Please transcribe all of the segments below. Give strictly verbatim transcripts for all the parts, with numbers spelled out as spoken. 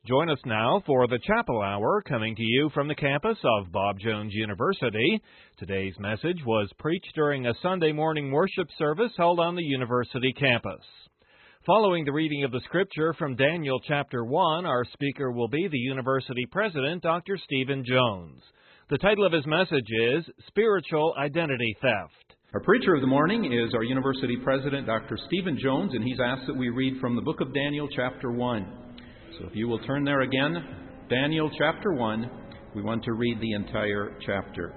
Join us now for the Chapel Hour, coming to you from the campus of Bob Jones University. Today's message was preached during a Sunday morning worship service held on the university campus. Following the reading of the Scripture from Daniel chapter one, our speaker will be the university president, Doctor Stephen Jones. The title of his message is Spiritual Identity Theft. Our preacher of the morning is our university president, Doctor Stephen Jones, and he's asked that we read from the book of Daniel chapter one. So if you will turn there again, Daniel chapter one, we want to read the entire chapter.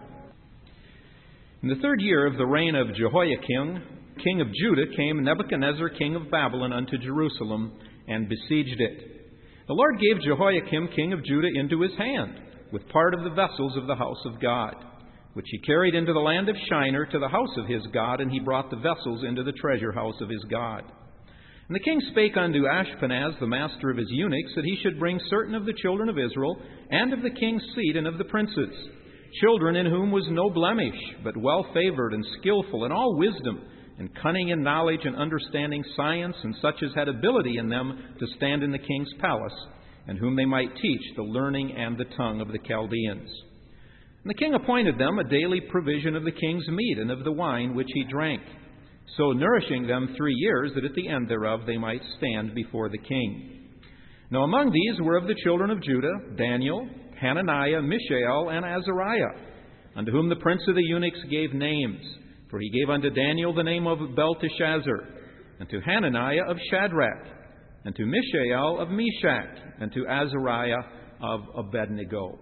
In the third year of the reign of Jehoiakim, king of Judah, came Nebuchadnezzar, king of Babylon, unto Jerusalem, and besieged it. The Lord gave Jehoiakim, king of Judah, into his hand, with part of the vessels of the house of God, which he carried into the land of Shinar to the house of his God, and he brought the vessels into the treasure house of his God. And the king spake unto Ashpenaz, the master of his eunuchs, that he should bring certain of the children of Israel, and of the king's seed, and of the princes, children in whom was no blemish, but well favored and skillful in all wisdom, and cunning in knowledge and understanding science, and such as had ability in them to stand in the king's palace, and whom they might teach the learning and the tongue of the Chaldeans. And the king appointed them a daily provision of the king's meat and of the wine which he drank, so nourishing them three years, that at the end thereof they might stand before the king. Now among these were of the children of Judah Daniel, Hananiah, Mishael, and Azariah, unto whom the prince of the eunuchs gave names. For he gave unto Daniel the name of Belteshazzar, and to Hananiah of Shadrach, and to Mishael of Meshach, and to Azariah of Abednego.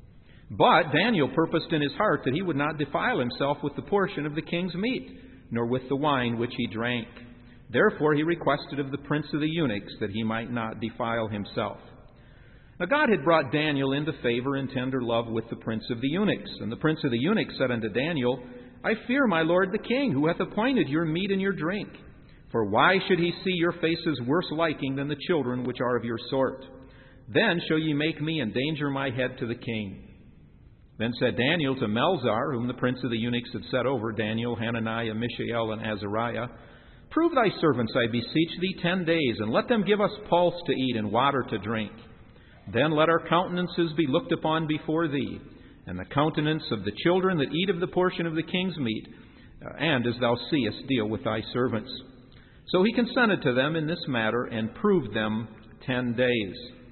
But Daniel purposed in his heart that he would not defile himself with the portion of the king's meat, nor with the wine which he drank. Therefore he requested of the prince of the eunuchs that he might not defile himself. Now God had brought Daniel into favor and tender love with the prince of the eunuchs. And the prince of the eunuchs said unto Daniel, I fear my lord the king, who hath appointed your meat and your drink. For why should he see your faces worse liking than the children which are of your sort? Then shall ye make me endanger my head to the king. Then said Daniel to Melzar, whom the prince of the eunuchs had set over Daniel, Hananiah, Mishael, and Azariah, Prove thy servants, I beseech thee, ten days, and let them give us pulse to eat and water to drink. Then let our countenances be looked upon before thee, and the countenance of the children that eat of the portion of the king's meat, and as thou seest, deal with thy servants. So he consented to them in this matter, and proved them ten days.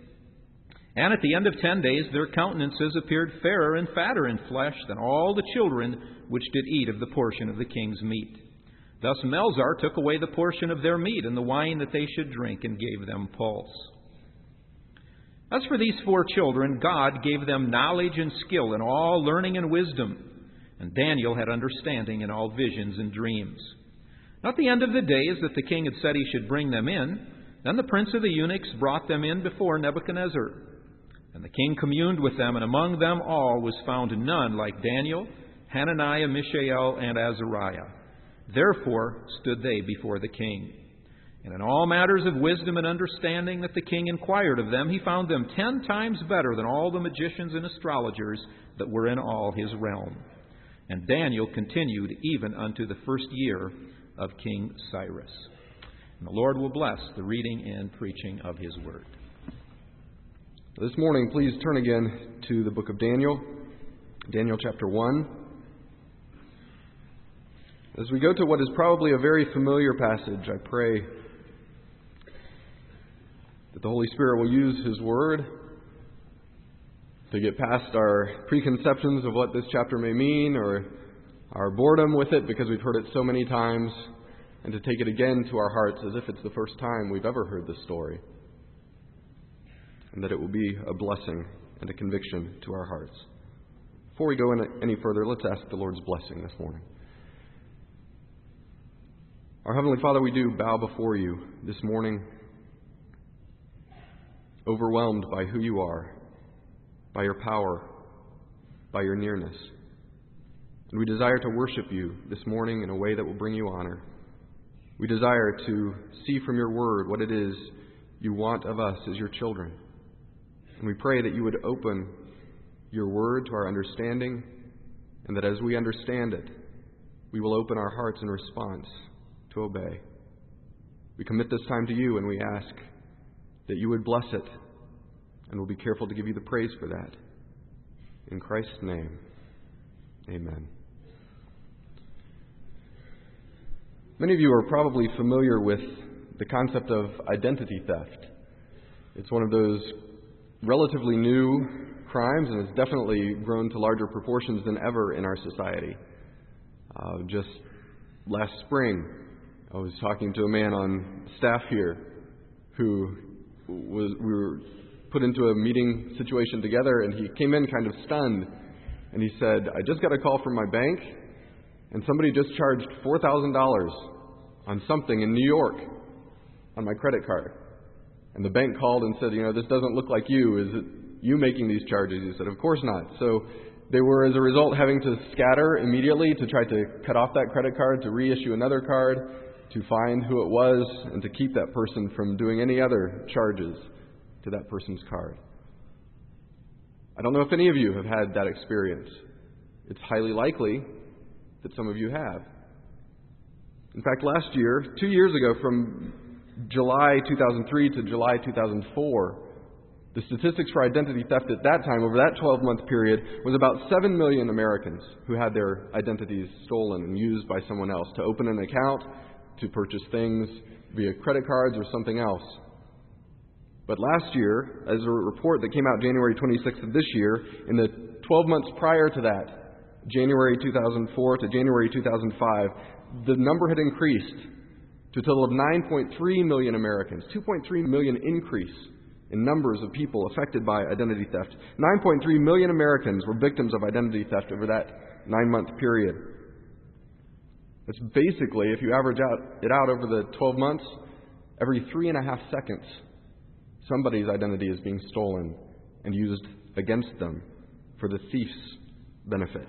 And at the end of ten days their countenances appeared fairer and fatter in flesh than all the children which did eat of the portion of the king's meat. Thus Melzar took away the portion of their meat and the wine that they should drink, and gave them pulse. As for these four children, God gave them knowledge and skill in all learning and wisdom, and Daniel had understanding in all visions and dreams. Now at the end of the days that the king had said he should bring them in, then the prince of the eunuchs brought them in before Nebuchadnezzar. And the king communed with them, and among them all was found none like Daniel, Hananiah, Mishael, and Azariah. Therefore stood they before the king. And in all matters of wisdom and understanding that the king inquired of them, he found them ten times better than all the magicians and astrologers that were in all his realm. And Daniel continued even unto the first year of King Cyrus. And the Lord will bless the reading and preaching of his word. This morning, please turn again to the book of Daniel, Daniel chapter one. As we go to what is probably a very familiar passage, I pray that the Holy Spirit will use His Word to get past our preconceptions of what this chapter may mean, or our boredom with it because we've heard it so many times, and to take it again to our hearts as if it's the first time we've ever heard this story. And that it will be a blessing and a conviction to our hearts. Before we go any further, let's ask the Lord's blessing this morning. Our Heavenly Father, we do bow before you this morning, overwhelmed by who you are, by your power, by your nearness. And we desire to worship you this morning in a way that will bring you honor. We desire to see from your word what it is you want of us as your children. And we pray that you would open your word to our understanding, and that as we understand it, we will open our hearts in response to obey. We commit this time to you, and we ask that you would bless it, And we'll be careful to give you the praise for that. In Christ's name, amen. Many of you are probably familiar with the concept of identity theft. It's one of those relatively new crimes, and it's definitely grown to larger proportions than ever in our society. Uh, just last spring, I was talking to a man on staff here who was, we were put into a meeting situation together, and he came in kind of stunned, and he said, I just got a call from my bank, and somebody just charged four thousand dollars on something in New York on my credit card. And the bank called and said, you know, this doesn't look like you. Is it you making these charges? He said, of course not. So they were, as a result, having to scatter immediately to try to cut off that credit card, to reissue another card, to find who it was, and to keep that person from doing any other charges to that person's card. I don't know if any of you have had that experience. It's highly likely that some of you have. In fact, last year, two years ago, from July two thousand three to July two thousand four, the statistics for identity theft at that time, over that twelve-month period, was about seven million Americans who had their identities stolen and used by someone else to open an account, to purchase things via credit cards or something else. But last year, as a report that came out January twenty-sixth of this year, in the twelve months prior to that, January two thousand four to January two thousand five, the number had increased to a total of nine point three million Americans, two point three million increase in numbers of people affected by identity theft. nine point three million Americans were victims of identity theft over that nine-month period. It's basically, if you average out it out over the twelve months, every three and a half seconds, somebody's identity is being stolen and used against them for the thief's benefit.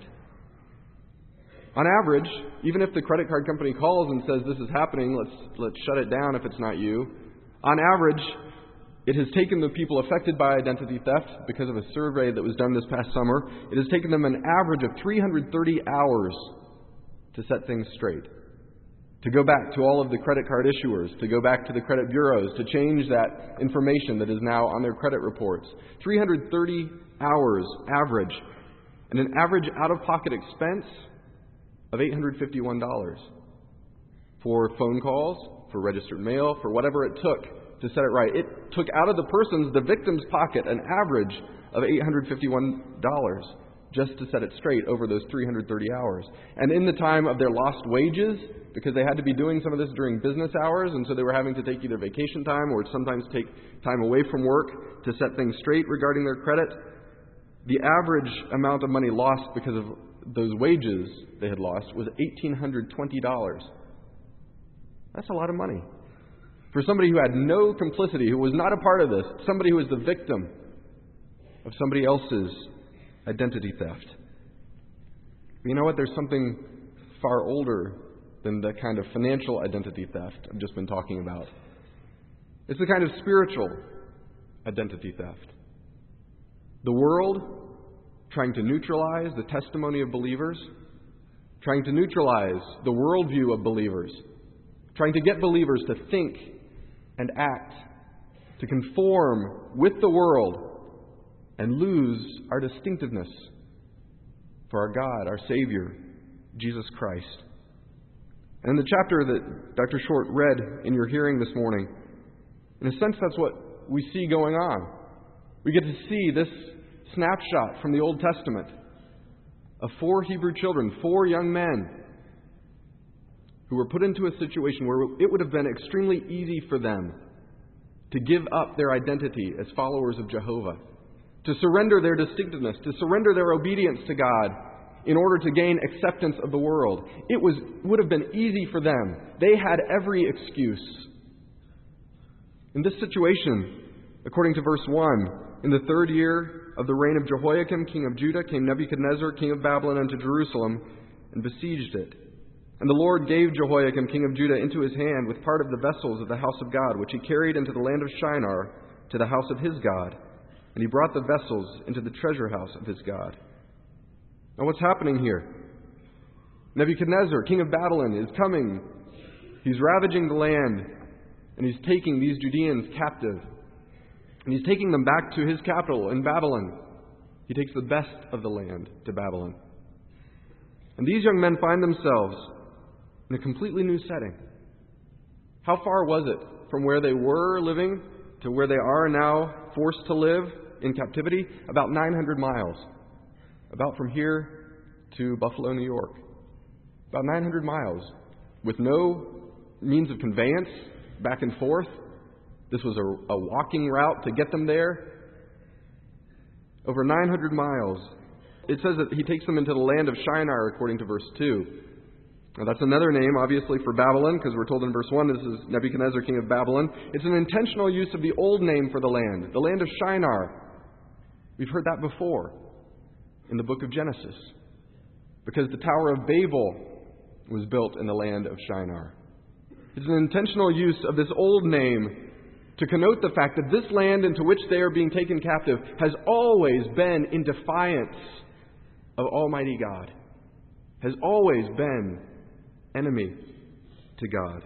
On average, even if the credit card company calls and says this is happening, let's let's shut it down if it's not you, on average, it has taken the people affected by identity theft, because of a survey that was done this past summer, it has taken them an average of three hundred thirty hours to set things straight. To go back to all of the credit card issuers, to go back to the credit bureaus, to change that information that is now on their credit reports. three hundred thirty hours average, and an average out-of-pocket expense of eight hundred fifty-one dollars for phone calls, for registered mail, for whatever it took to set it right. It took out of the person's, the victim's pocket, an average of eight hundred fifty-one dollars just to set it straight over those three hundred thirty hours. And in the time of their lost wages, because they had to be doing some of this during business hours, and so they were having to take either vacation time or sometimes take time away from work to set things straight regarding their credit, the average amount of money lost because of those wages they had lost was one thousand eight hundred twenty dollars. That's a lot of money. For somebody who had no complicity, who was not a part of this, somebody who was the victim of somebody else's identity theft. But you know what? There's something far older than the kind of financial identity theft I've just been talking about. It's the kind of spiritual identity theft. The world trying to neutralize the testimony of believers, trying to neutralize the worldview of believers, trying to get believers to think and act, to conform with the world and lose our distinctiveness for our God, our Savior, Jesus Christ. And in the chapter that Doctor Short read in your hearing this morning, in a sense that's what we see going on. We get to see this snapshot from the Old Testament of four Hebrew children, four young men who were put into a situation where it would have been extremely easy for them to give up their identity as followers of Jehovah, to surrender their distinctiveness, to surrender their obedience to God in order to gain acceptance of the world. It was would have been easy for them. They had every excuse. In this situation, according to verse one, in the third year of the reign of Jehoiakim, king of Judah, came Nebuchadnezzar, king of Babylon, unto Jerusalem, and besieged it. And the Lord gave Jehoiakim, king of Judah, into his hand with part of the vessels of the house of God, which he carried into the land of Shinar, to the house of his God. And he brought the vessels into the treasure house of his God. Now what's happening here? Nebuchadnezzar, king of Babylon, is coming. He's ravaging the land, and he's taking these Judeans captive. And he's taking them back to his capital in Babylon. He takes the best of the land to Babylon. And these young men find themselves in a completely new setting. How far was it from where they were living to where they are now forced to live in captivity? About nine hundred miles. About from here to Buffalo, New York. About nine hundred miles. With no means of conveyance back and forth. This was a, a walking route to get them there. Over nine hundred miles. It says that he takes them into the land of Shinar, according to verse two. Now that's another name, obviously, for Babylon, because we're told in verse one this is Nebuchadnezzar, king of Babylon. It's an intentional use of the old name for the land, the land of Shinar. We've heard that before in the book of Genesis, because the Tower of Babel was built in the land of Shinar. It's an intentional use of this old name to connote the fact that this land into which they are being taken captive has always been in defiance of Almighty God, has always been enemy to God.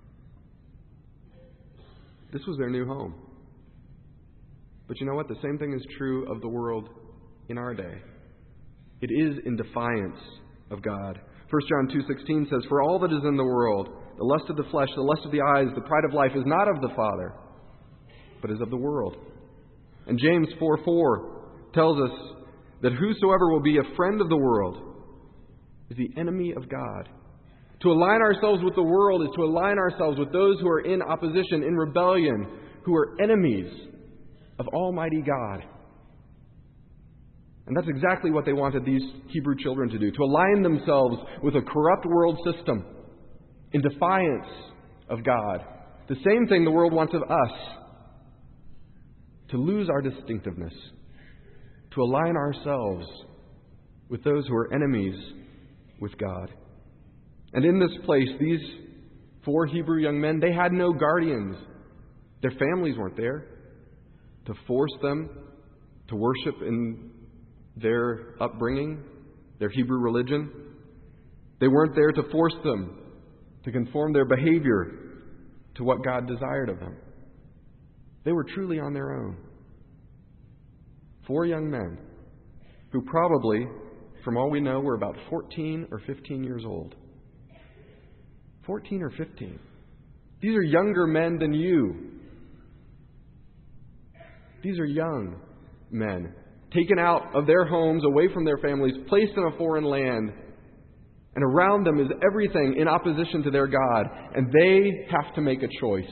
This was their new home. But you know what? The same thing is true of the world in our day. It is in defiance of God. First John two sixteen says, "For all that is in the world, the lust of the flesh, the lust of the eyes, the pride of life is not of the Father, but is of the world." And James four four tells us that whosoever will be a friend of the world is the enemy of God. To align ourselves with the world is to align ourselves with those who are in opposition, in rebellion, who are enemies of Almighty God. And that's exactly what they wanted these Hebrew children to do, to align themselves with a corrupt world system in defiance of God. The same thing the world wants of us, to lose our distinctiveness, to align ourselves with those who are enemies with God. And in this place, these four Hebrew young men, they had no guardians. Their families weren't there to force them to worship in their upbringing, their Hebrew religion. They weren't there to force them to conform their behavior to what God desired of them. They were truly on their own. Four young men who probably, from all we know, were about fourteen or fifteen years old. fourteen or fifteen. These are younger men than you. These are young men, taken out of their homes, away from their families, placed in a foreign land. And around them is everything in opposition to their God. And they have to make a choice.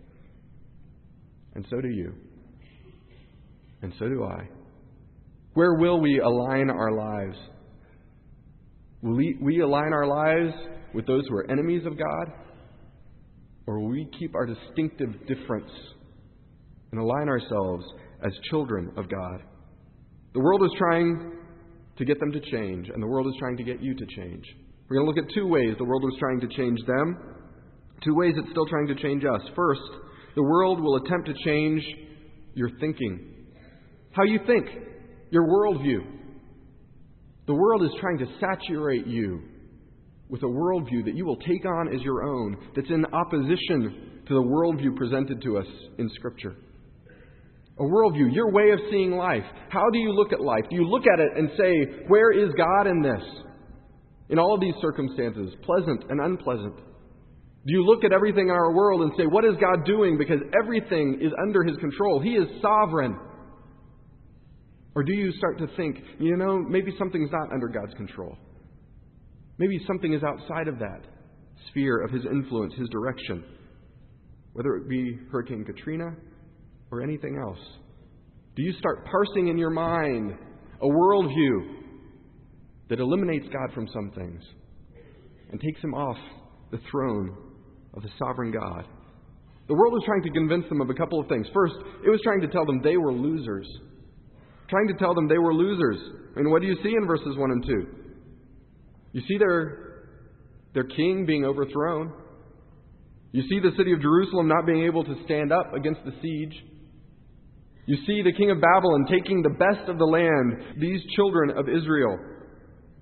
And so do you. And so do I. Where will we align our lives? Will we, we align our lives with those who are enemies of God? Or will we keep our distinctive difference and align ourselves as children of God? The world is trying to get them to change, and the world is trying to get you to change. We're going to look at two ways the world was trying to change them, two ways it's still trying to change us. First, the world will attempt to change your thinking, how you think, your worldview. The world is trying to saturate you with a worldview that you will take on as your own, that's in opposition to the worldview presented to us in Scripture. A worldview, your way of seeing life. How do you look at life? Do you look at it and say, where is God in this? In all of these circumstances, pleasant and unpleasant. Do you look at everything in our world and say, what is God doing? Because everything is under His control. He is sovereign. Or do you start to think, you know, maybe something's not under God's control. Maybe something is outside of that sphere of His influence, His direction. Whether it be Hurricane Katrina or anything else. Do you start parsing in your mind a worldview that eliminates God from some things and takes Him off the throne of the sovereign God? The world was trying to convince them of a couple of things. First, it was trying to tell them they were losers. Trying to tell them they were losers. I mean, what do you see in verses one and two? You see their, their king being overthrown. You see the city of Jerusalem not being able to stand up against the siege. You see the king of Babylon taking the best of the land, these children of Israel,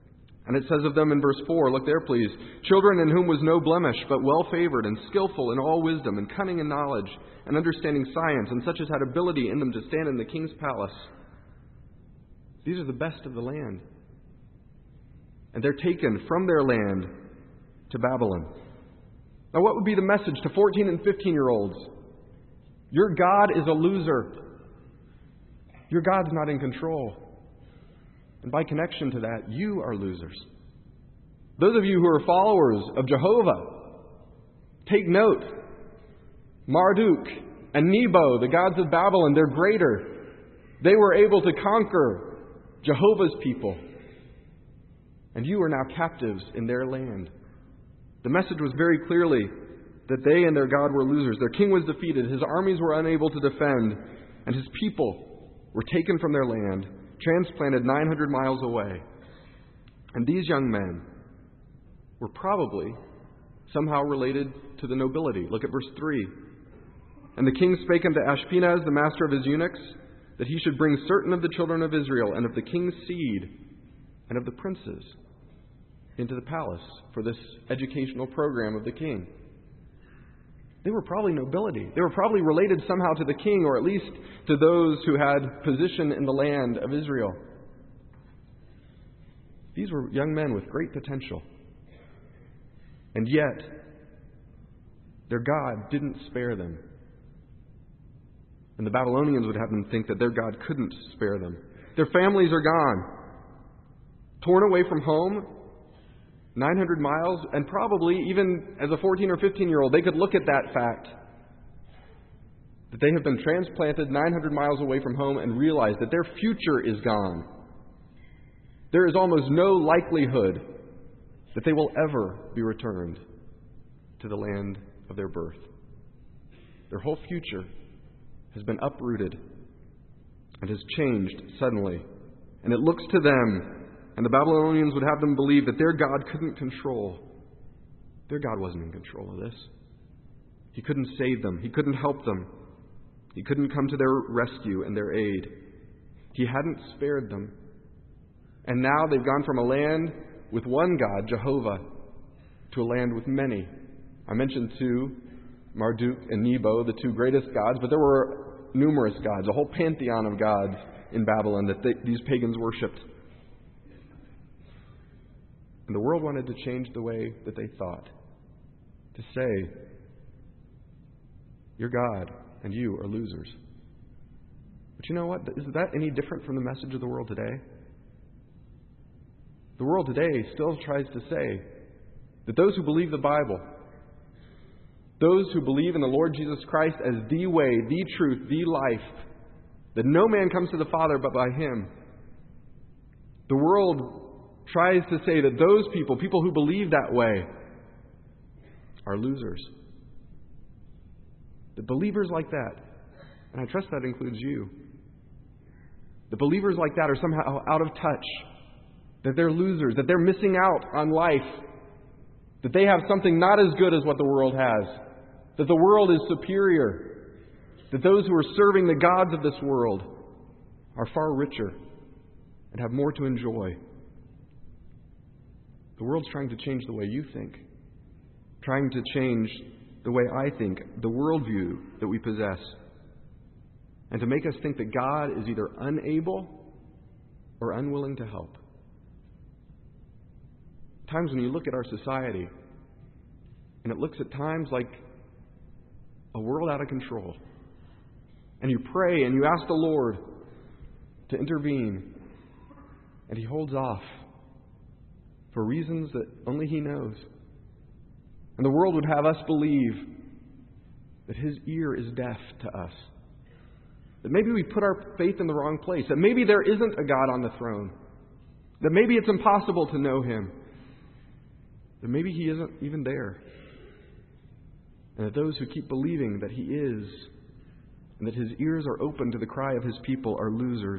And it says of them in verse four, look there please, children in whom was no blemish, but well-favored and skillful in all wisdom and cunning in knowledge and understanding science, and such as had ability in them to stand in the king's palace. These are the best of the land. And they're taken from their land to Babylon. Now what would be the message to fourteen and fifteen-year-olds? Your God is a loser. Your God's not in control. And by connection to that, you are losers. Those of you who are followers of Jehovah, take note. Marduk and Nebo, the gods of Babylon, they're greater. They were able to conquer Jehovah's people. And you are now captives in their land. The message was very clearly that they and their God were losers. Their king was defeated. His armies were unable to defend. And his people were taken from their land, transplanted nine hundred miles away. And these young men were probably somehow related to the nobility. Look at verse three. And the king spake unto Ashpenaz, the master of his eunuchs, that he should bring certain of the children of Israel and of the king's seed and of the princes into the palace for this educational program of the king. They were probably nobility. They were probably related somehow to the king, or at least to those who had position in the land of Israel. These were young men with great potential. And yet, their God didn't spare them. And the Babylonians would have them think that their God couldn't spare them. Their families are gone. Torn away from home, nine hundred miles, and probably even as a fourteen or fifteen-year-old, they could look at that fact, that they have been transplanted nine hundred miles away from home, and realize that their future is gone. There is almost no likelihood that they will ever be returned to the land of their birth. Their whole future has been uprooted and has changed suddenly. And it looks to them, and the Babylonians would have them believe that their God couldn't control. Their God wasn't in control of this. He couldn't save them. He couldn't help them. He couldn't come to their rescue and their aid. He hadn't spared them. And now they've gone from a land with one God, Jehovah, to a land with many. I mentioned two, Marduk and Nebo, the two greatest gods, but there were numerous gods, a whole pantheon of gods in Babylon that they, these pagans worshipped. And the world wanted to change the way that they thought. To say, your God and you are losers. But you know what? Is that any different from the message of the world today? The world today still tries to say that those who believe the Bible, those who believe in the Lord Jesus Christ as the way, the truth, the life, that no man comes to the Father but by Him. The world tries to say that those people, people who believe that way, are losers. The believers like that, and I trust that includes you, the believers like that are somehow out of touch, that they're losers, that they're missing out on life, that they have something not as good as what the world has, that the world is superior, that those who are serving the gods of this world are far richer and have more to enjoy. The world's trying to change the way you think, trying to change the way I think, the worldview that we possess, and to make us think that God is either unable or unwilling to help. Times when you look at our society, and it looks at times like a world out of control, and you pray and you ask the Lord to intervene, and He holds off for reasons that only He knows. And the world would have us believe that His ear is deaf to us. That maybe we put our faith in the wrong place. That maybe there isn't a God on the throne. That maybe it's impossible to know Him. That maybe He isn't even there. And that those who keep believing that He is, and that His ears are open to the cry of His people, are losers.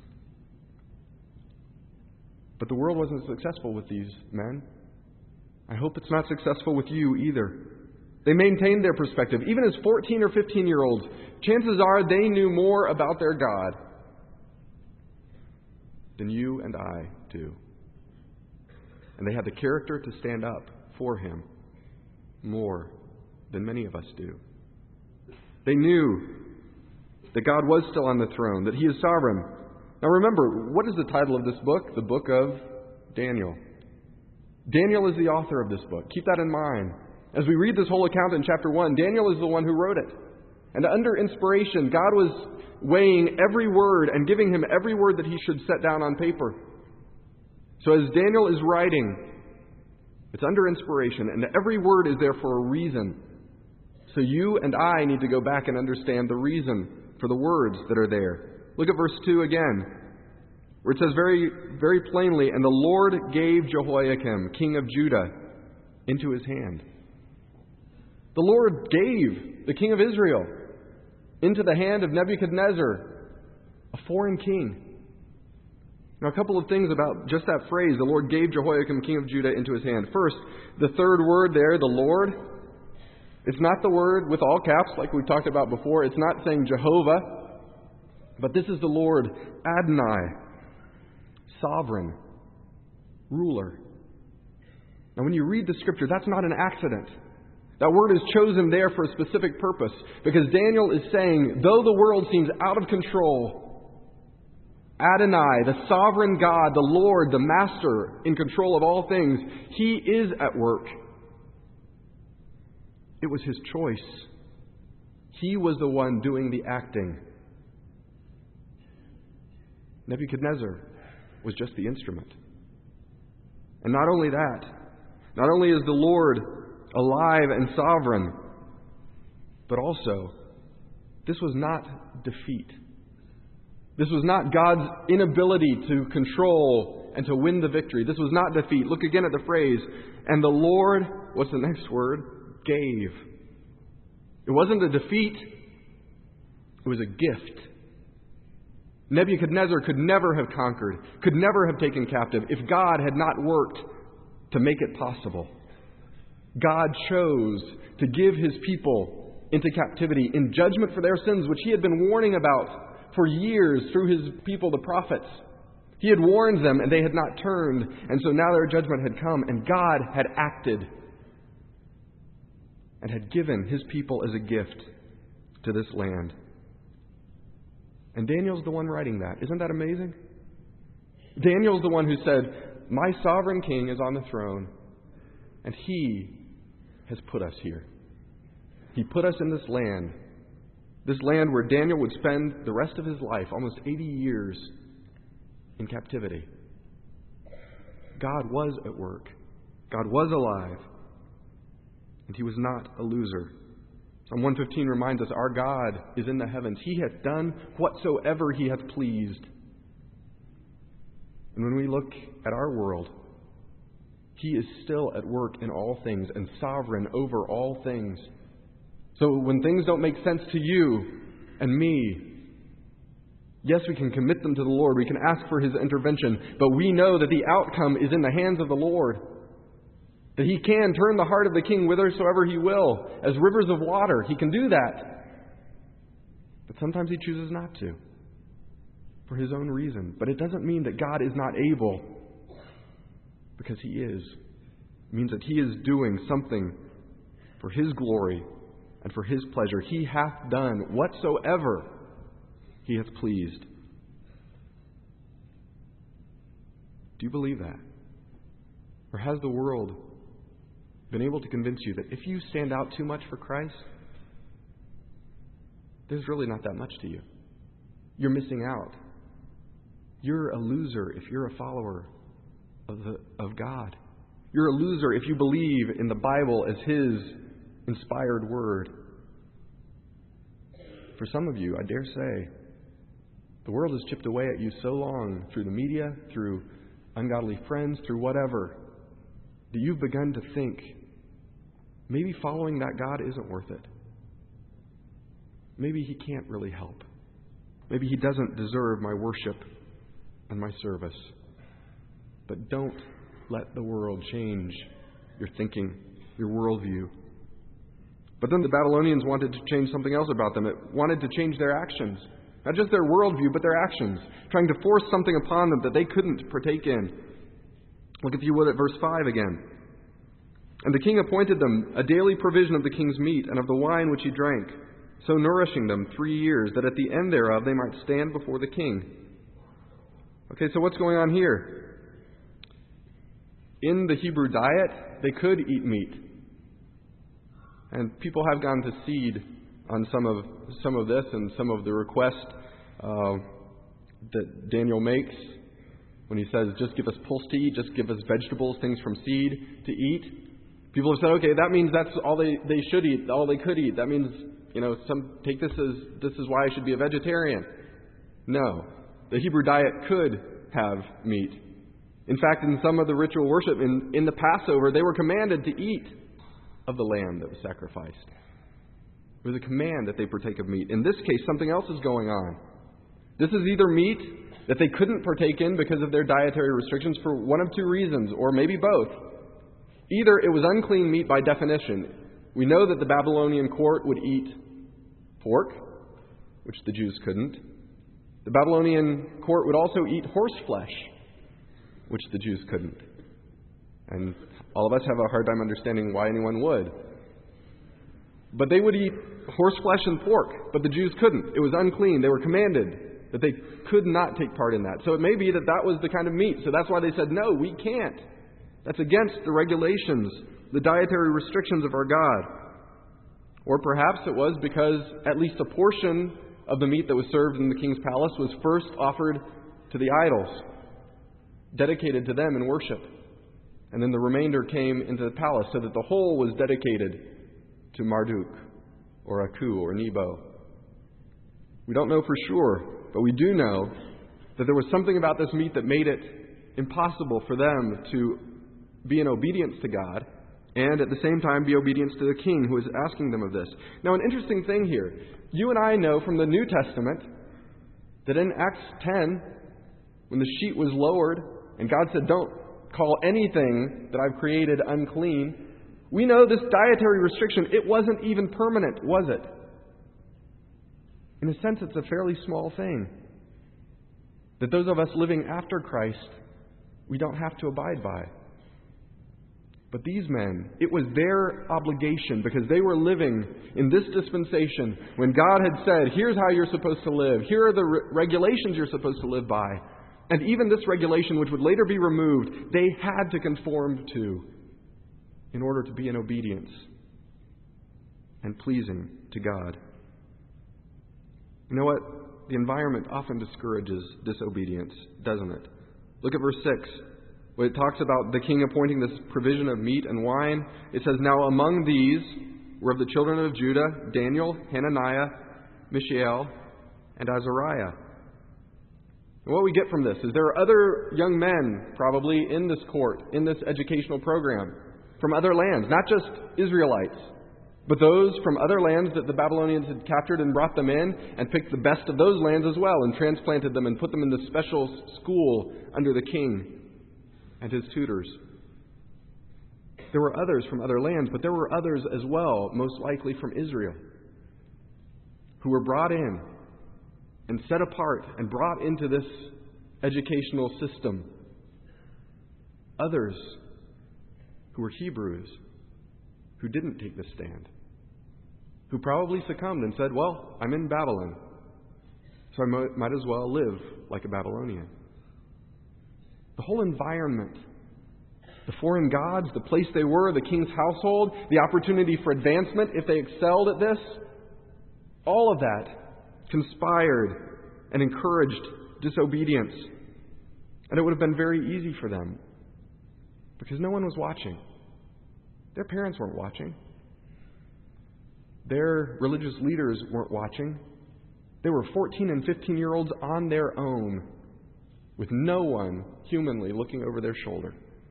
But the world wasn't successful with these men. I hope it's not successful with you either. They maintained their perspective. Even as fourteen or fifteen-year-olds, chances are they knew more about their God than you and I do. And they had the character to stand up for him more than many of us do. They knew that God was still on the throne, that He is sovereign. Now remember, what is the title of this book? The book of Daniel. Daniel is the author of this book. Keep that in mind. As we read this whole account in chapter one, Daniel is the one who wrote it. And under inspiration, God was weighing every word and giving him every word that he should set down on paper. So as Daniel is writing, it's under inspiration, and every word is there for a reason. So you and I need to go back and understand the reason for the words that are there. Look at verse two again, where it says very, very plainly, "And the Lord gave Jehoiakim, king of Judah, into his hand." The Lord gave the king of Israel into the hand of Nebuchadnezzar, a foreign king. Now, a couple of things about just that phrase, the Lord gave Jehoiakim, king of Judah, into his hand. First, the third word there, the Lord, it's not the word with all caps like we talked about before. It's not saying Jehovah, but this is the Lord, Adonai, sovereign, ruler. Now, when you read the Scripture, that's not an accident. That word is chosen there for a specific purpose, because Daniel is saying, though the world seems out of control, Adonai, the sovereign God, the Lord, the Master, in control of all things, He is at work. It was His choice. He was the one doing the acting. Nebuchadnezzar was just the instrument. And not only that, not only is the Lord alive and sovereign, but also, this was not defeat. This was not God's inability to control and to win the victory. This was not defeat. Look again at the phrase, "And the Lord," what's the next word? "Gave." It wasn't a defeat. It was a gift. Nebuchadnezzar could never have conquered, could never have taken captive if God had not worked to make it possible. God chose to give His people into captivity in judgment for their sins, which He had been warning about for years through His people, the prophets. He had warned them and they had not turned, and so now their judgment had come, and God had acted and had given His people as a gift to this land. And Daniel's the one writing that. Isn't that amazing? Daniel's the one who said, "My sovereign king is on the throne, and He has put us here. He put us in this land, this land where Daniel would spend the rest of his life, almost eighty years, in captivity." God was at work. God was alive. And He was not a loser. Psalm one fifteen reminds us, our God is in the heavens. He hath done whatsoever He hath pleased. And when we look at our world, He is still at work in all things and sovereign over all things. So when things don't make sense to you and me, yes, we can commit them to the Lord. We can ask for His intervention. But we know that the outcome is in the hands of the Lord. That He can turn the heart of the king whithersoever He will. As rivers of water, He can do that. But sometimes He chooses not to, for His own reason. But it doesn't mean that God is not able, because He is. It means that He is doing something for His glory and for His pleasure. He hath done whatsoever He hath pleased. Do you believe that? Or has the world been able to convince you that if you stand out too much for Christ, there's really not that much to you? You're missing out. You're a loser if you're a follower of the of God. You're a loser if you believe in the Bible as His inspired word. For some of you, I dare say, the world has chipped away at you so long through the media, through ungodly friends, through whatever, that you've begun to think, maybe following that God isn't worth it. Maybe He can't really help. Maybe He doesn't deserve my worship and my service. But don't let the world change your thinking, your worldview. But then the Babylonians wanted to change something else about them. It wanted to change their actions. Not just their worldview, but their actions. Trying to force something upon them that they couldn't partake in. Look, if you would, at verse five again. And the king appointed them a daily provision of the king's meat and of the wine which he drank, so nourishing them three years, that at the end thereof they might stand before the king. Okay, so what's going on here? In the Hebrew diet, they could eat meat. And people have gone to seed on some of some of this and some of the requests uh, that Daniel makes when he says, just give us pulse to eat, just give us vegetables, things from seed to eat. People have said, okay, that means that's all they, they should eat, all they could eat. That means, you know, some take this as, this is why I should be a vegetarian. No. The Hebrew diet could have meat. In fact, in some of the ritual worship, in, in the Passover, they were commanded to eat of the lamb that was sacrificed. It was a command that they partake of meat. In this case, something else is going on. This is either meat that they couldn't partake in because of their dietary restrictions for one of two reasons, or maybe both. Either it was unclean meat by definition. We know that the Babylonian court would eat pork, which the Jews couldn't. The Babylonian court would also eat horse flesh, which the Jews couldn't. And all of us have a hard time understanding why anyone would. But they would eat horse flesh and pork, but the Jews couldn't. It was unclean. They were commanded that they could not take part in that. So it may be that that was the kind of meat. So that's why they said, no, we can't. That's against the regulations, the dietary restrictions of our God. Or perhaps it was because at least a portion of the meat that was served in the king's palace was first offered to the idols, dedicated to them in worship. And then the remainder came into the palace, so that the whole was dedicated to Marduk or Aku or Nebo. We don't know for sure, but we do know that there was something about this meat that made it impossible for them to be in obedience to God and at the same time be obedience to the king who is asking them of this. Now, an interesting thing here. You and I know from the New Testament that in Acts ten, when the sheet was lowered and God said, don't call anything that I've created unclean, we know this dietary restriction, it wasn't even permanent, was it? In a sense, it's a fairly small thing that those of us living after Christ, we don't have to abide by. But these men, it was their obligation because they were living in this dispensation when God had said, here's how you're supposed to live. Here are the re- regulations you're supposed to live by. And even this regulation, which would later be removed, they had to conform to in order to be in obedience and pleasing to God. You know what? The environment often discourages disobedience, doesn't it? Look at verse six. When it talks about the king appointing this provision of meat and wine, it says, now among these were of the children of Judah, Daniel, Hananiah, Mishael, and Azariah. And what we get from this is there are other young men, probably, in this court, in this educational program, from other lands, not just Israelites, but those from other lands that the Babylonians had captured and brought them in and picked the best of those lands as well and transplanted them and put them in the special school under the king and his tutors. There were others from other lands, but there were others as well, most likely from Israel, who were brought in and set apart and brought into this educational system. Others who were Hebrews who didn't take this stand, who probably succumbed and said, well, I'm in Babylon, so I might as well live like a Babylonian. The whole environment, the foreign gods, the place they were, the king's household, the opportunity for advancement if they excelled at this, all of that conspired and encouraged disobedience. And it would have been very easy for them because no one was watching. Their parents weren't watching. Their religious leaders weren't watching. They were fourteen and fifteen-year-olds on their own with no one humanly looking over their shoulder.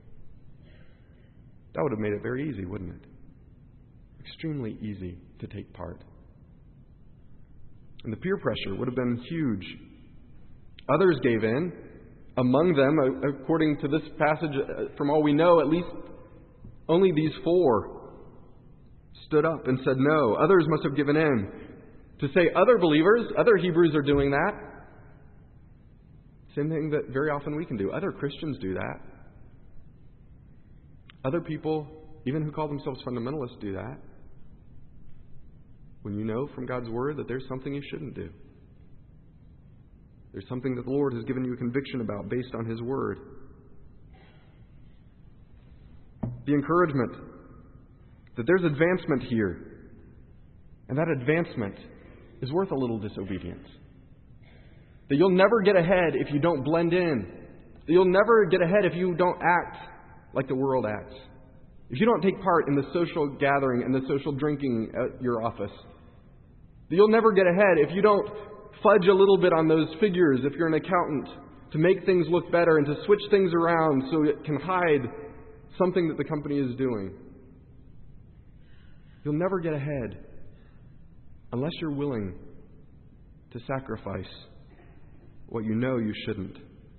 That would have made it very easy, wouldn't it? Extremely easy to take part. And the peer pressure would have been huge. Others gave in. Among them, according to this passage, from all we know, at least only these four stood up and said no. Others must have given in. To say other believers, other Hebrews are doing that. Same thing that very often we can do. Other Christians do that. Other people, even who call themselves fundamentalists, do that. When you know from God's Word that there's something you shouldn't do. There's something that the Lord has given you a conviction about based on His Word. The encouragement that there's advancement here. And that advancement is worth a little disobedience. That you'll never get ahead if you don't blend in. That you'll never get ahead if you don't act like the world acts. If you don't take part in the social gathering and the social drinking at your office. That you'll never get ahead if you don't fudge a little bit on those figures if you're an accountant to make things look better and to switch things around so it can hide something that the company is doing. You'll never get ahead unless you're willing to sacrifice what you know you shouldn't.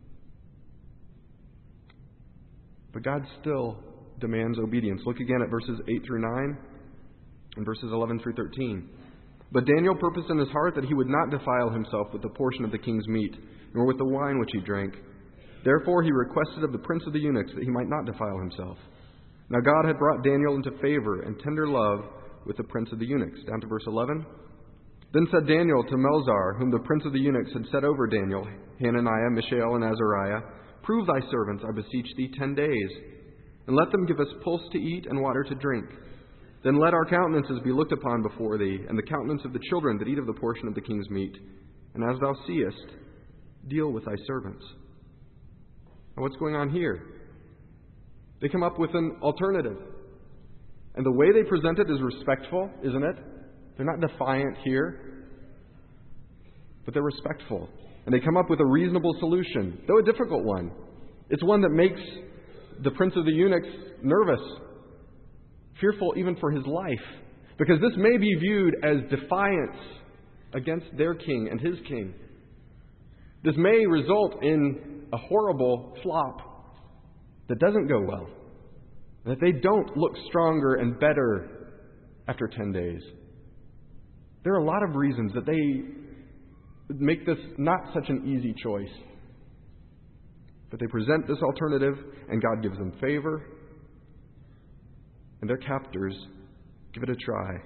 But God still demands obedience. Look again at verses eight through nine and verses eleven through thirteen. But Daniel purposed in his heart that he would not defile himself with the portion of the king's meat, nor with the wine which he drank. Therefore he requested of the prince of the eunuchs that he might not defile himself. Now God had brought Daniel into favor and tender love with the prince of the eunuchs. Down to verse eleven. Then said Daniel to Melzar, whom the prince of the eunuchs had set over Daniel, Hananiah, Mishael, and Azariah, Prove thy servants, I beseech thee, ten days, and let them give us pulse to eat and water to drink. Then let our countenances be looked upon before thee, and the countenance of the children that eat of the portion of the king's meat. And as thou seest, deal with thy servants. Now what's going on here? They come up with an alternative. And the way they present it is respectful, isn't it? They're not defiant here, but they're respectful. And they come up with a reasonable solution, though a difficult one. It's one that makes the prince of the eunuchs nervous, fearful even for his life, because this may be viewed as defiance against their king and his king. This may result in a horrible flop that doesn't go well, that they don't look stronger and better after ten days. There are a lot of reasons that they make this not such an easy choice. But they present this alternative, and God gives them favor, and their captors give it a try.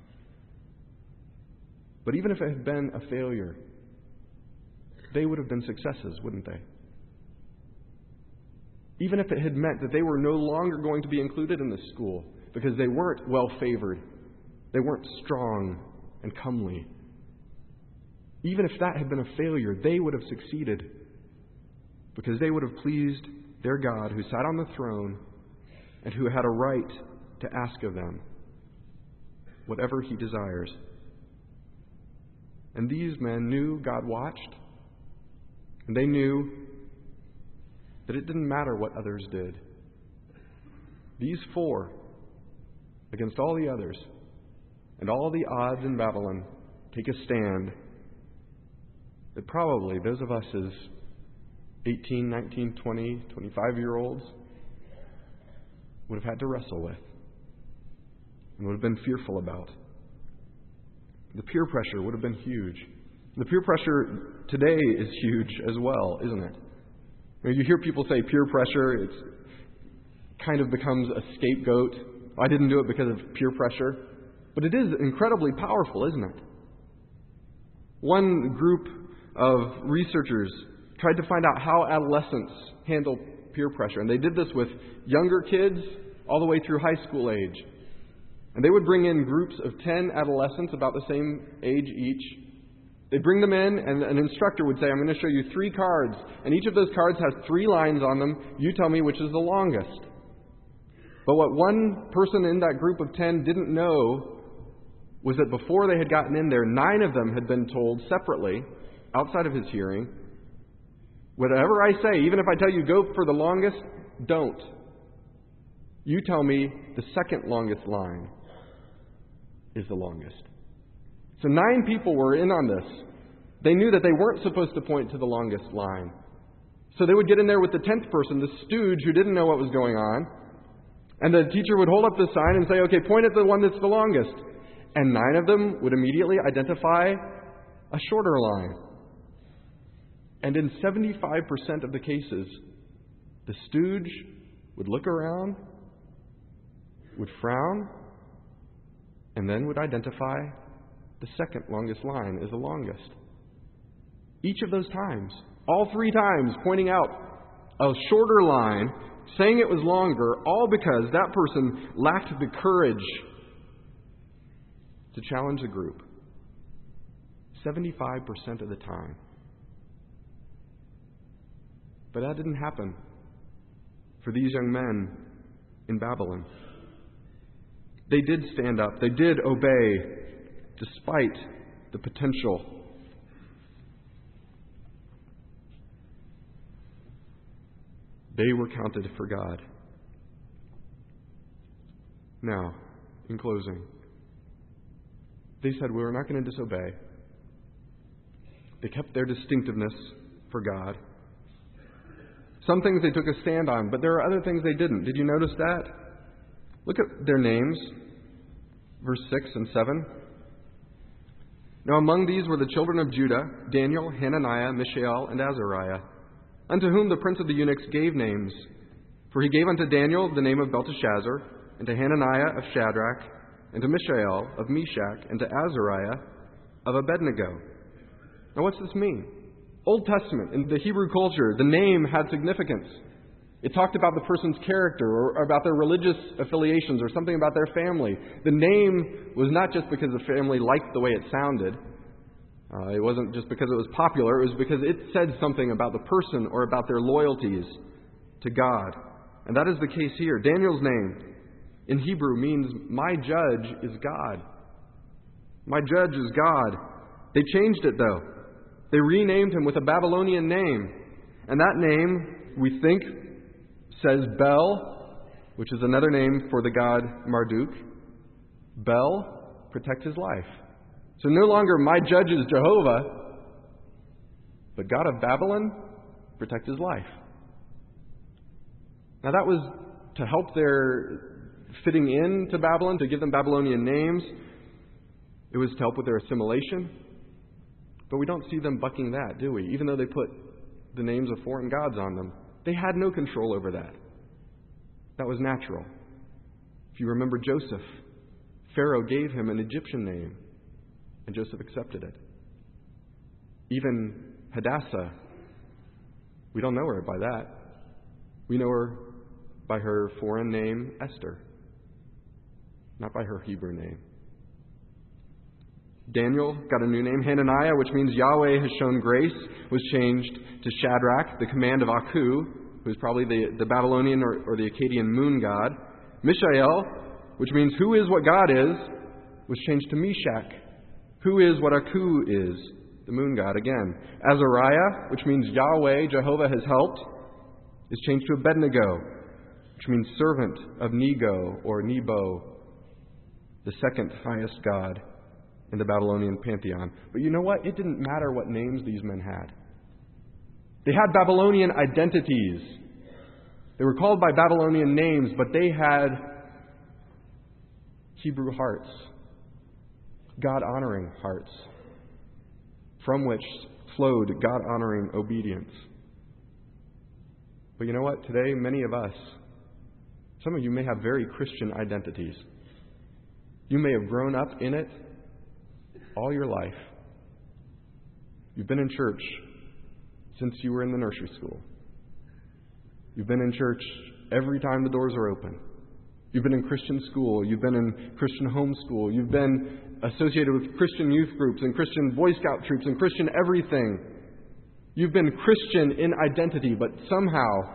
But even if it had been a failure, they would have been successes, wouldn't they? Even if it had meant that they were no longer going to be included in this school because they weren't well favored, they weren't strong and comely. Even if that had been a failure, they would have succeeded because they would have pleased their God who sat on the throne and who had a right to ask of them whatever He desires. And these men knew God watched, and they knew that it didn't matter what others did. These four, against all the others, and all the odds in Babylon, take a stand that probably those of us as eighteen, nineteen, twenty, twenty-five-year-olds would have had to wrestle with and would have been fearful about. The peer pressure would have been huge. The peer pressure today is huge as well, isn't it? You hear people say peer pressure, it kind of becomes a scapegoat. I didn't do it because of peer pressure. But it is incredibly powerful, isn't it? One group of researchers tried to find out how adolescents handle peer pressure. And they did this with younger kids all the way through high school age. And they would bring in groups of ten adolescents about the same age each. They'd bring them in, and an instructor would say, I'm going to show you three cards. And each of those cards has three lines on them. You tell me which is the longest. But what one person in that group of ten didn't know was that before they had gotten in there, nine of them had been told separately, outside of his hearing, whatever I say, even if I tell you go for the longest, don't. You tell me the second longest line is the longest. So nine people were in on this. They knew that they weren't supposed to point to the longest line. So they would get in there with the tenth person, the stooge who didn't know what was going on. And the teacher would hold up the sign and say, okay, point at the one that's the longest. And nine of them would immediately identify a shorter line. And in seventy-five percent of the cases, the stooge would look around would frown, and then would identify the second longest line as the longest. Each of those times, all three times, pointing out a shorter line, saying it was longer, all because that person lacked the courage to challenge the group. seventy-five percent of the time. But that didn't happen for these young men in Babylon. They did stand up. They did obey despite the potential. They were counted for God. Now, in closing, they said, we're not going to disobey. They kept their distinctiveness for God. Some things they took a stand on, but there are other things they didn't. Did you notice that? Look at their names, verse six and seven. Now among these were the children of Judah, Daniel, Hananiah, Mishael, and Azariah, unto whom the prince of the eunuchs gave names. For he gave unto Daniel the name of Belteshazzar, and to Hananiah of Shadrach, and to Mishael of Meshach, and to Azariah of Abednego. Now what's this mean? Old Testament, in the Hebrew culture, the name had significance. It talked about the person's character or about their religious affiliations or something about their family. The name was not just because the family liked the way it sounded. Uh, it wasn't just because it was popular. It was because it said something about the person or about their loyalties to God. And that is the case here. Daniel's name in Hebrew means, my judge is God. My judge is God. They changed it, though. They renamed him with a Babylonian name. And that name, we think, says Bel, which is another name for the god Marduk. Bel, protect his life. So no longer my judge is Jehovah, but God of Babylon, protect his life. Now that was to help their fitting in to Babylon, to give them Babylonian names. It was to help with their assimilation. But we don't see them bucking that, do we? Even though they put the names of foreign gods on them. They had no control over that. That was natural. If you remember Joseph, Pharaoh gave him an Egyptian name, and Joseph accepted it. Even Hadassah, we don't know her by that. We know her by her foreign name, Esther, not by her Hebrew name. Daniel got a new name. Hananiah, which means Yahweh has shown grace, was changed to Shadrach, the command of Aku, who is probably the, the Babylonian or, or the Akkadian moon god. Mishael, which means who is what God is, was changed to Meshach, who is what Aku is, the moon god again. Azariah, which means Yahweh, Jehovah has helped, is changed to Abednego, which means servant of Nego or Nebo, the second highest god in the Babylonian pantheon. But you know what? It didn't matter what names these men had. They had Babylonian identities. They were called by Babylonian names, but they had Hebrew hearts, God-honoring hearts, from which flowed God-honoring obedience. But you know what? Today, many of us, some of you may have very Christian identities. You may have grown up in it all your life. You've been in church since you were in the nursery school. You've been in church every time the doors are open. You've been in Christian school. You've been in Christian homeschool. You've been associated with Christian youth groups and Christian Boy Scout troops and Christian everything. You've been Christian in identity, but somehow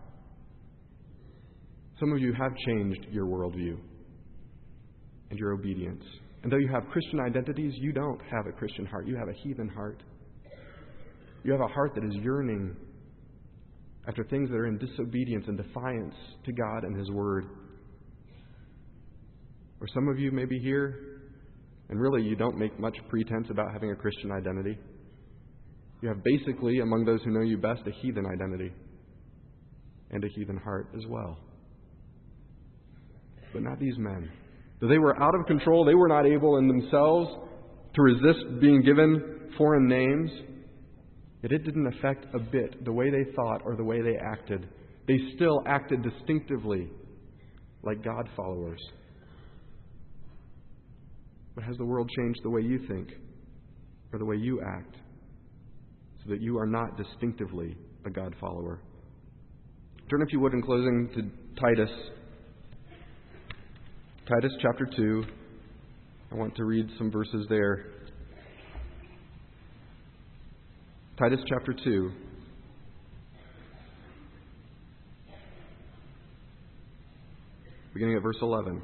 some of you have changed your worldview and your obedience. And though you have Christian identities, you don't have a Christian heart. You have a heathen heart. You have a heart that is yearning after things that are in disobedience and defiance to God and His Word. Or some of you may be here, and really you don't make much pretense about having a Christian identity. You have basically, among those who know you best, a heathen identity and a heathen heart as well. But not these men. Though they were out of control, they were not able in themselves to resist being given foreign names. Yet it didn't affect a bit the way they thought or the way they acted. They still acted distinctively like God followers. But has the world changed the way you think or the way you act so that you are not distinctively a God follower? Turn, if you would, in closing to Titus. Titus chapter two. I want to read some verses there. Titus chapter two. Beginning at verse eleven.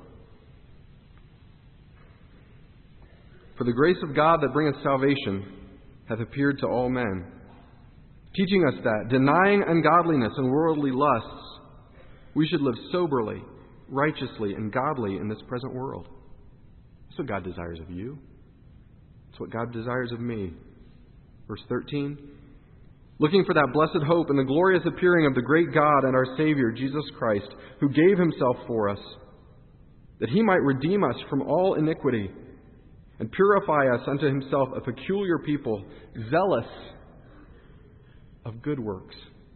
For the grace of God that bringeth salvation hath appeared to all men, teaching us that, denying ungodliness and worldly lusts, we should live soberly, righteously, and godly in this present world. That's what God desires of you. That's what God desires of me. Verse thirteen. Looking for that blessed hope and the glorious appearing of the great God and our Savior, Jesus Christ, who gave himself for us, that he might redeem us from all iniquity and purify us unto himself a peculiar people, zealous of good works.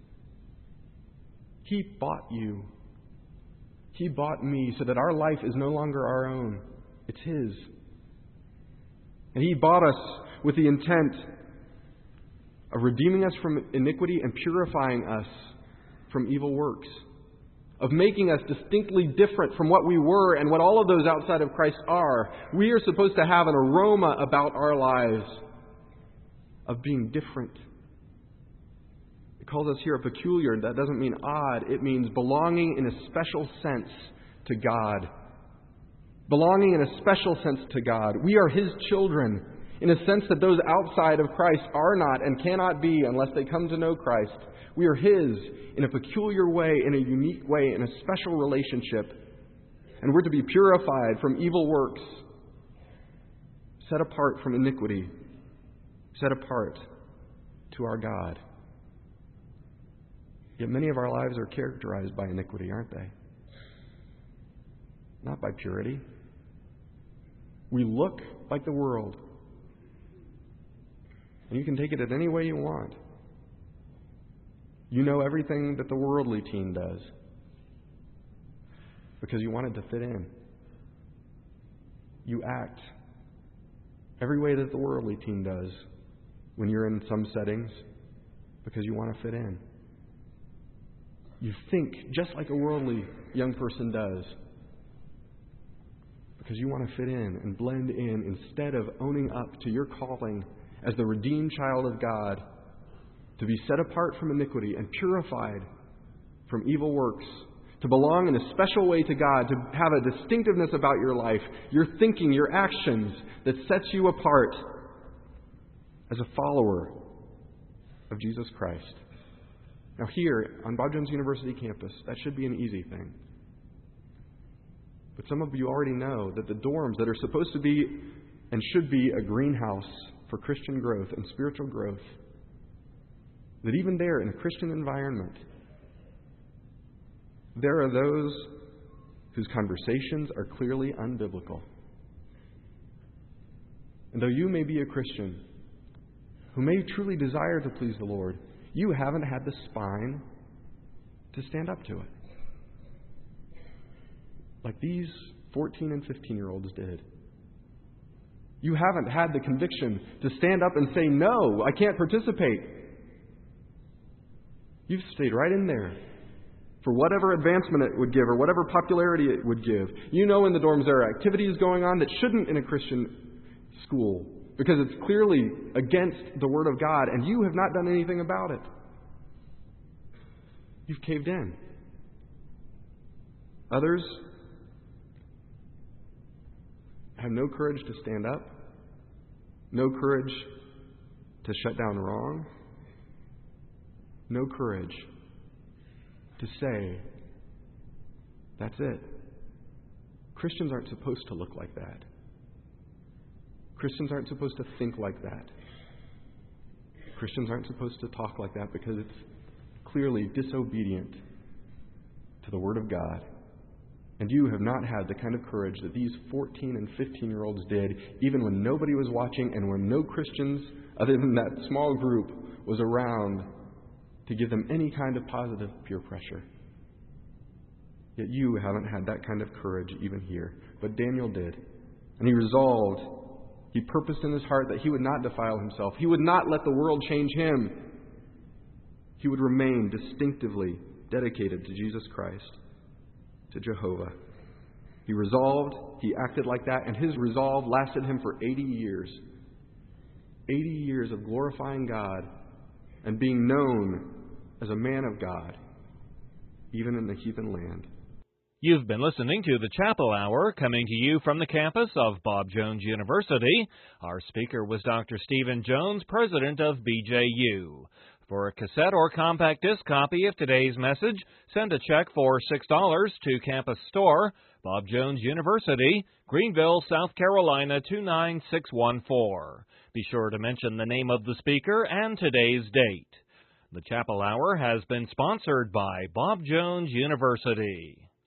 He bought you. He bought me so that our life is no longer our own. It's his. And he bought us with the intent of redeeming us from iniquity and purifying us from evil works, of making us distinctly different from what we were and what all of those outside of Christ are. We are supposed to have an aroma about our lives of being different. It calls us here a peculiar. That doesn't mean odd. It means belonging in a special sense to God. Belonging in a special sense to God. We are his children, in a sense that those outside of Christ are not and cannot be unless they come to know Christ. We are his in a peculiar way, in a unique way, in a special relationship. And we're to be purified from evil works, set apart from iniquity, set apart to our God. Yet many of our lives are characterized by iniquity, aren't they? Not by purity. We look like the world. And you can take it in any way you want. You know everything that the worldly teen does because you wanted to fit in. You act every way that the worldly teen does when you're in some settings because you want to fit in. You think just like a worldly young person does because you want to fit in and blend in instead of owning up to your calling as the redeemed child of God, to be set apart from iniquity and purified from evil works, to belong in a special way to God, to have a distinctiveness about your life, your thinking, your actions that sets you apart as a follower of Jesus Christ. Now here, on Bob Jones University campus, that should be an easy thing. But some of you already know that the dorms that are supposed to be and should be a greenhouse for Christian growth and spiritual growth, that even there in a Christian environment, there are those whose conversations are clearly unbiblical. And though you may be a Christian who may truly desire to please the Lord, you haven't had the spine to stand up to it. Like these fourteen and fifteen-year-olds did. You haven't had the conviction to stand up and say, no, I can't participate. You've stayed right in there for whatever advancement it would give or whatever popularity it would give. You know in the dorms there are activities going on that shouldn't in a Christian school because it's clearly against the Word of God, and you have not done anything about it. You've caved in. Others have no courage to stand up, no courage to shut down wrong, no courage to say, that's it. Christians aren't supposed to look like that. Christians aren't supposed to think like that. Christians aren't supposed to talk like that because it's clearly disobedient to the Word of God. And you have not had the kind of courage that these fourteen and fifteen-year-olds did, even when nobody was watching and when no Christians, other than that small group, was around to give them any kind of positive peer pressure. Yet you haven't had that kind of courage even here. But Daniel did. And he resolved, he purposed in his heart that he would not defile himself. He would not let the world change him. He would remain distinctively dedicated to Jesus Christ, to Jehovah. He resolved, he acted like that, and his resolve lasted him for eighty years. eighty years of glorifying God and being known as a man of God, even in the heathen land. You've been listening to the Chapel Hour, coming to you from the campus of Bob Jones University. Our speaker was Doctor Stephen Jones, president of B J U. For a cassette or compact disc copy of today's message, send a check for six dollars to Campus Store, Bob Jones University, Greenville, South Carolina two nine six one four. Be sure to mention the name of the speaker and today's date. The Chapel Hour has been sponsored by Bob Jones University.